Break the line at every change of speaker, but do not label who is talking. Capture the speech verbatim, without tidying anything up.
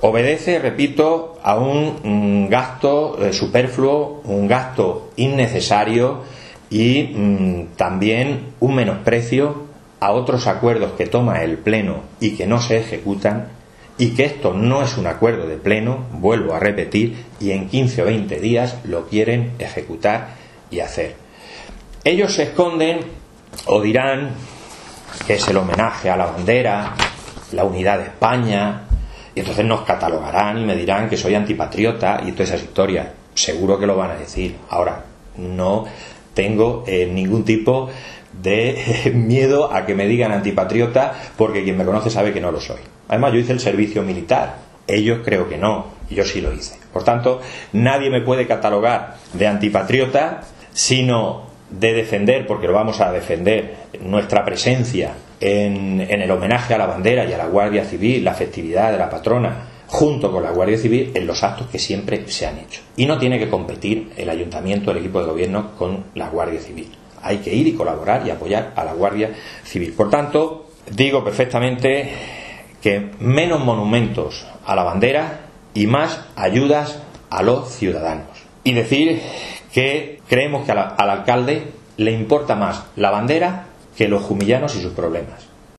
obedece, repito, a un, un gasto eh, superfluo, un gasto innecesario y mmm, también un menosprecio a otros acuerdos que toma el Pleno y que no se ejecutan, y que esto no es un acuerdo de Pleno, vuelvo a repetir, y en quince o veinte días lo quieren ejecutar y hacer. Ellos se esconden o dirán que es el homenaje a la bandera, la unidad de España, y entonces nos catalogarán y me dirán que soy antipatriota y todas esas historias. Seguro que lo van a decir. Ahora, no tengo eh, ningún tipo de miedo a que me digan antipatriota, porque quien me conoce sabe que no lo soy. Además, yo hice el servicio militar, ellos creo que no, y yo sí lo hice. Por tanto, nadie me puede catalogar de antipatriota, sino de defender, porque lo vamos a defender, nuestra presencia en, en el homenaje a la bandera y a la Guardia Civil, la festividad de la patrona, junto con la Guardia Civil, en los actos que siempre se han hecho. Y no tiene que competir el ayuntamiento, el equipo de gobierno con la Guardia Civil. Hay que ir y colaborar y apoyar a la Guardia Civil. Por tanto, digo perfectamente que menos monumentos a la bandera y más ayudas a los ciudadanos. Y decir que creemos que al alcalde le importa más la bandera que los jumillanos y sus problemas.